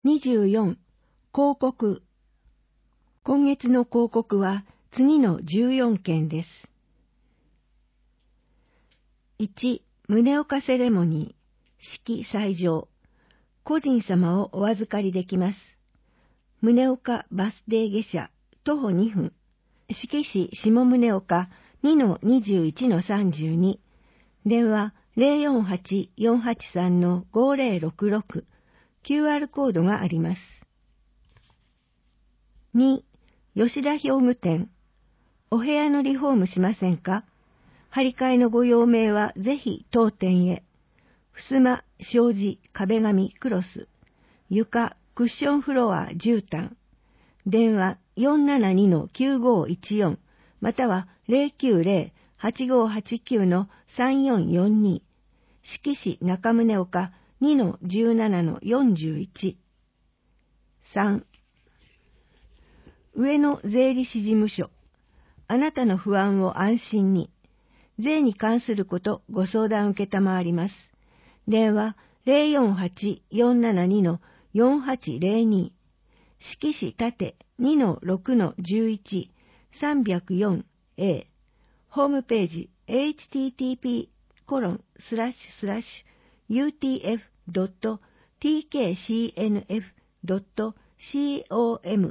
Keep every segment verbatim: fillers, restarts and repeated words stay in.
にじゅうよん、広告。今月の広告は次のじゅうよんけんです。いち、宗岡セレモニー、式斎場。個人様をお預かりできます。宗岡バス停下車、徒歩にふん。式市下宗岡 にのにじゅういちのさんじゅうに。電話 ゼロよんはち よんはちさん ごゼロろくろく。キューアール コードがあります。に、吉田表具店。お部屋のリフォームしませんか？張り替えのご用命はぜひ当店へ。襖、障子、壁紙、クロス。床、クッションフロア、絨毯。電話 よんななにのきゅうごいちよん または ゼロきゅうゼロ はちごはちきゅう さんよんよんに。式市中宗岡 にのじゅうななのよんじゅういち。さん、上野税理士事務所。あなたの不安を安心に。税に関することご相談受けたまわります。電話 ゼロよんはち よんななにのよんはちゼロに。式市縦 にのろくのじゅういち さんぜろよんエー。ホームページ エイチティーティーピーコロンスラッシュスラッシュユーティーエフドットティーケーシーエヌエフドットコム。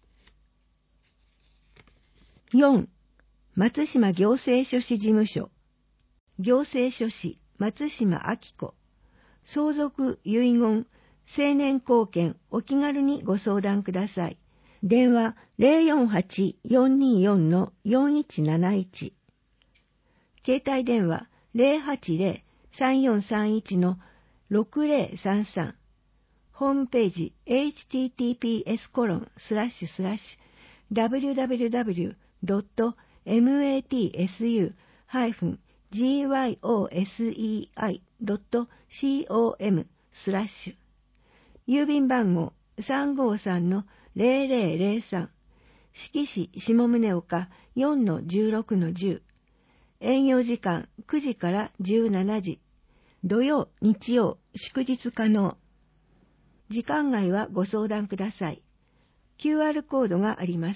よん、松島行政書士事務所。行政書士松島明子。相続遺言成年後見お気軽にご相談ください。電話 ゼロよんはち よんによんのよんいちなないち。携帯電話 ゼロはちゼロ さんよんさんいちのろくゼロさんさん。ホームページ エイチティーティーピーエスコロンスラッシュスラッシュダブリューダブリューダブリュードットマツスハイフンジーワイオーエスイーアイドットコムスラッシュ。郵便番号 さんごさんのゼロゼロゼロさん。式市下宗岡 よんのじゅうろくのじゅう。営業時間くじからじゅうしちじ。土曜、日曜、祝日可能。時間外はご相談ください。キューアール コードがあります。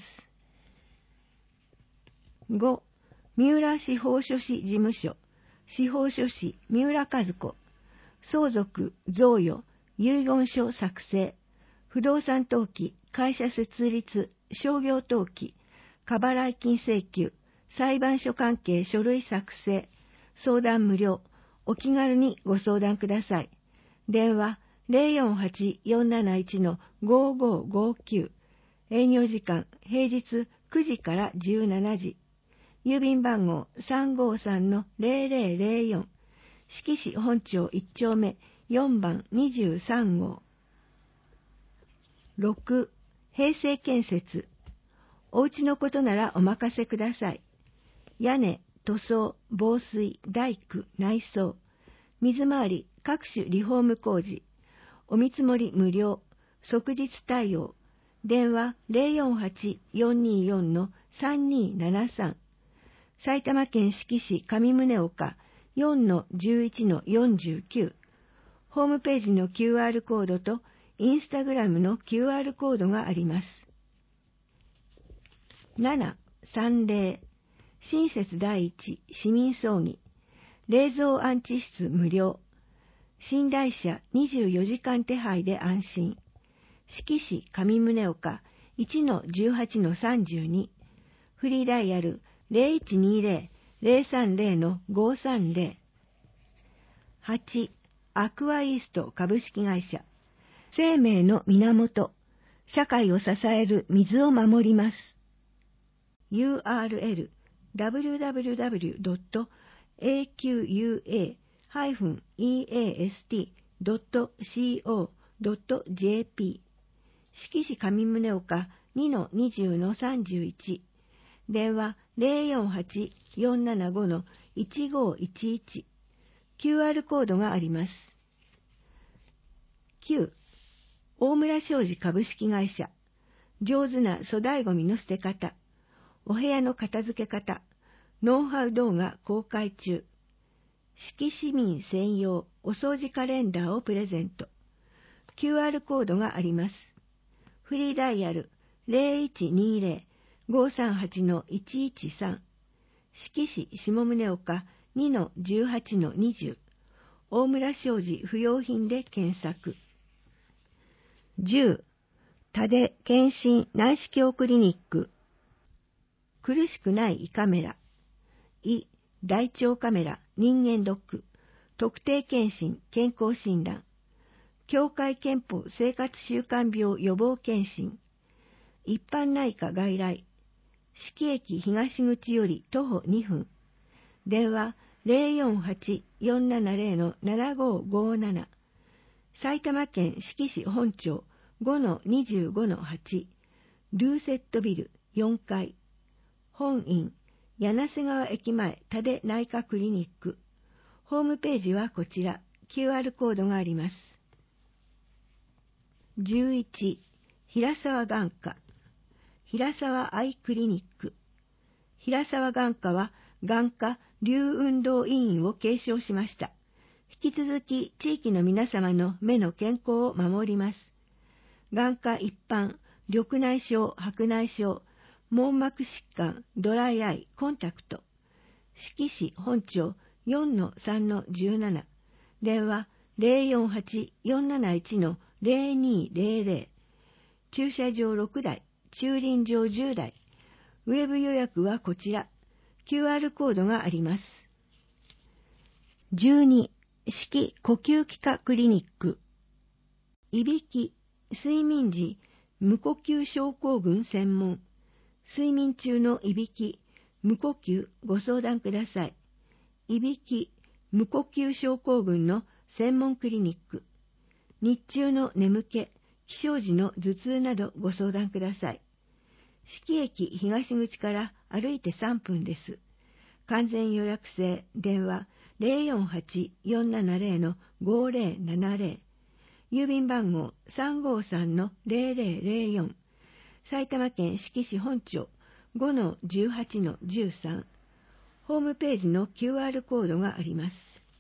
ご、三浦司法書士事務所。司法書士三浦和子。相続、贈与、遺言書作成。不動産登記、会社設立、商業登記、過払い金請求、裁判所関係書類作成。相談無料。お気軽にご相談ください。電話ゼロよんはち よんなないちのごごごきゅう。営業時間平日くじからじゅうしちじ。郵便番号さんごさんのゼロゼロゼロよん。式市本町いち丁目よんばんにじゅうさんごう。ろく、平成建設。お家のことならお任せください。屋根、塗装、防水、大工、内装、水回り、各種リフォーム工事。お見積もり無料。即日対応。電話ゼロよんはち よんによんのさんにななさん。埼玉県志木市上宗岡 よんのじゅういちのよんじゅうきゅう。ホームページの キューアール コードとインスタグラムの キューアール コードがあります。なな、三例。親切第一市民葬儀。冷蔵安置室無料。寝台車にじゅうよじかん手配で安心。志木市上宗岡 いちのじゅうはちのさんじゅうに。フリーダイヤル ゼロいちにゼロ ゼロさんゼロのごさんゼロ。はち、アクアイースト株式会社。生命の源。社会を支える水を守ります。ユーアールエル ダブリューダブリューダブリュードットエーキューユーエーハイフンイーエーエスティードットコードットジェーピー。志木市上宗岡 にのにじゅうのさんじゅういち。電話ゼロよんはち よんななごのいちごいちいち。キューアール コードがあります。きゅう、大村商事株式会社。上手な粗大ごみの捨て方。お部屋の片付け方。ノウハウ動画公開中。志木市民専用お掃除カレンダーをプレゼント。 キューアール コードがあります。フリーダイヤル ゼロいちにゼロ ごさんはち いちいちさん、志木市下宗岡 にのじゅうはちのにじゅう、大村商事不用品で検索。じゅう、多出検診内視鏡クリニック。苦しくない胃カメラ。胃、大腸カメラ、人間ドック。特定検診、健康診断。協会憲法生活習慣病予防検診。一般内科外来。志木駅東口より徒歩にふん。電話 ゼロよんはち よんななゼロ ななごごなな。埼玉県志木市本町 ごのにじゅうごのはち。ルーセットビルよんかい。本院柳瀬川駅前多出内科クリニック。ホームページはこちら。キューアール コードがあります。じゅういち、平沢眼科。平沢アイクリニック。平沢眼科は眼科流運動委員を継承しました。引き続き地域の皆様の目の健康を守ります。眼科一般、緑内障、白内障、網膜疾患、ドライアイ、コンタクト。志木市本町 よんのさんのじゅうなな。電話 ゼロよんはち よんなないち のゼロにゼロゼロ。駐車場ろくだい、駐輪場じゅうだい。ウェブ予約はこちら。キューアール コードがあります。じゅうに、志木呼吸器科クリニック。いびき、睡眠時、無呼吸症候群専門。睡眠中のいびき、無呼吸ご相談ください。いびき、無呼吸症候群の専門クリニック。日中の眠気、起床時の頭痛などご相談ください。志木駅東口から歩いてさんぷんです。完全予約制。電話 ゼロよんはち よんななゼロ のごゼロななゼロ。郵便番号 さんごさんのゼロゼロゼロよん。埼玉県志木市本町 ごのじゅうはちのじゅうさん。ホームページの キューアール コードがあります。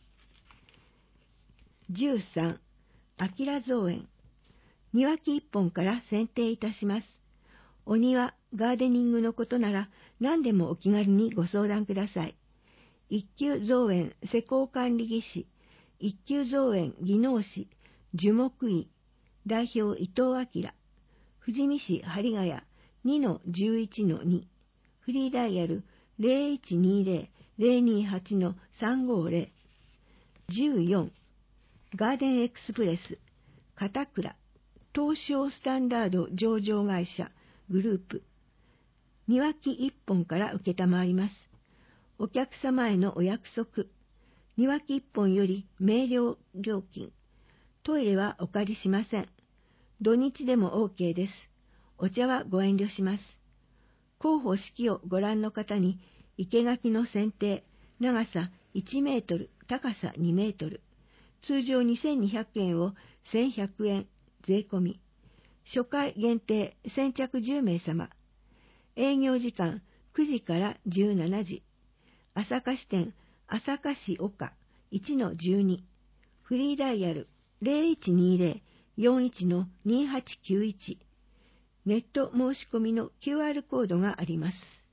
じゅうさん、あきら造園。庭木一本から剪定いたします。お庭、ガーデニングのことなら何でもお気軽にご相談ください。一級造園施工管理技師、一級造園技能士、樹木医、代表伊藤明。富士見市針ヶ谷 にのじゅういちのに。フリーダイヤル ゼロいちにゼロ ゼロにはちのさんごゼロ。じゅうよん、ガーデンエクスプレス、片倉、東証スタンダード上場会社、グループ。庭木一本から受けたまわります。お客様へのお約束。庭木一本より明瞭料金。トイレはお借りしません。土日でも OK です。お茶はご遠慮します。候補式をご覧の方に、生垣の剪定、長さいちメートル、高さにメートル。通常にせんにひゃくえんをせんひゃくえん税込み。初回限定先着じゅうめいさま。営業時間くじからじゅうしちじ。朝霞支店朝霞市岡 いちのじゅうに。フリーダイヤル ゼロいちにゼロ よんいちのにはちきゅういち。ネット申し込みの キューアール コードがあります。